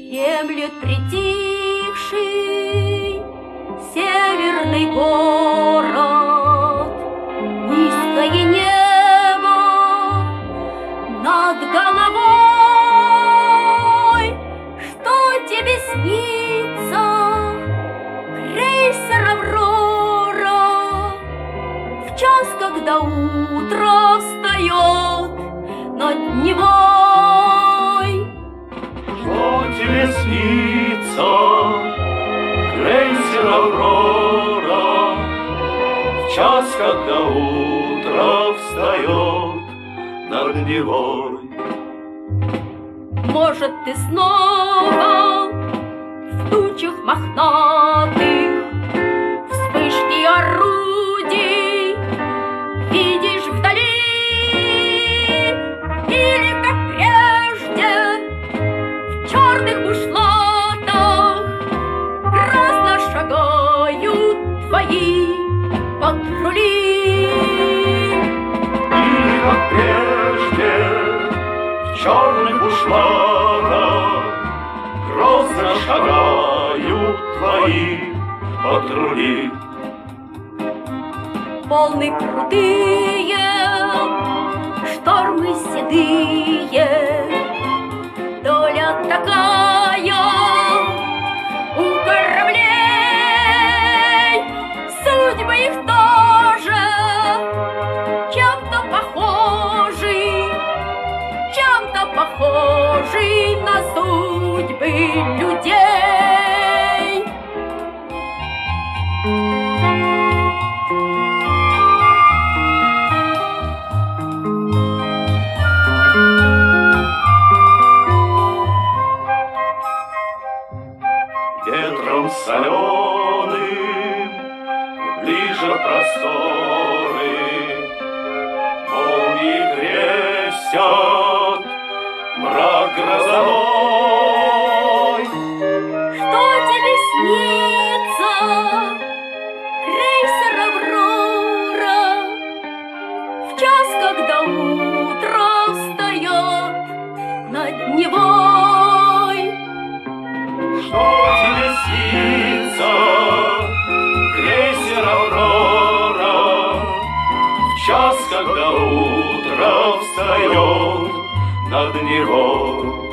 Дремлет притихший северный город, низкое небо над головой. Что тебе снится, крейсер «Аврора», в час, когда утро встает над Невой? Что тебе снится, крейсер «Аврора», в час, когда утро встает над Невой? Может, ты снова в тучах мохнатых вспышки орудий видишь вдали, или, как прежде, в черных бушлатах грозно шагают твои патрули. Или, как прежде, в черных бушлатах грозно шагают твои патрули. Волны крутые, штормы седые, доля такая у кораблей. Судьбы их тоже чем-то похожи на судьбы людей. Ветром соленым ближе просторы, молнии крестят мрак грозовой. Что тебе снится, крейсер «Аврора», в час, когда утро встает над Невой? Что тебе снится, крейсер «Аврора», в час, когда утро встает над Невой?